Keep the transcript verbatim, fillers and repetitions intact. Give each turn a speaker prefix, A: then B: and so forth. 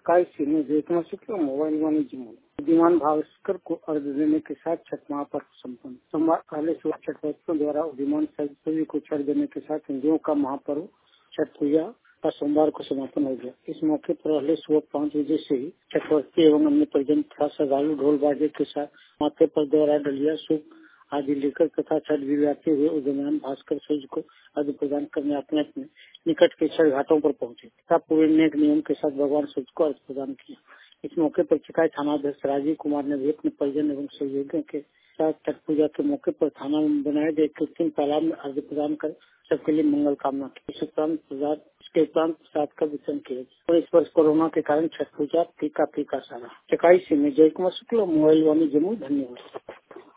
A: चकाई में देखना शुक्ल मोबाइल वाणिज्य मूल बुद्धिमान भास्कर को अर्घ देने के साथ छठ महापर्व संपन्न। सोमवार पहले सुबह छठव्रतियों द्वारा उद्यमान सभी को छठ देने के साथ हिंदुओं का महापर्व छठ पूजा का सोमवार को समापन हो गया। इस मौके पर पहले सुबह पाँच बजे से ही छठव्रती एवं अन्य परिजन तथा श्रद्धालु ढोल बाजे के साथ माथे पर दौरा डलिया सूप आदि लेकर तथा छठ दिव्याते हुए उद्यमान भास्कर सूर्य को अर्घ्य प्रदान करने अपने अपने निकट के छठ घाटों पर पहुंचे तथा पूरे नेक नियम के साथ भगवान सूर्य को अर्घ्य प्रदान किया। इस मौके पर चकाई थानाध्यक्ष राजीव कुमार ने भी अपने परिजन एवं सहयोगियों के साथ छठ पूजा के मौके पर थाना में बनाए गए कृत्रिम तालाब में अर्घ्य प्रदान कर सबके लिए मंगल कामना की। इस उपरांत प्रसाद इसके उपरांत प्रसाद का वितरण किया और इस वर्ष कोरोना के कारण छठ पूजा फीका फीका सारा। चकाई से मैं जय कुमार शुक्ल मोबाइल वाणी जम्मू। धन्यवाद।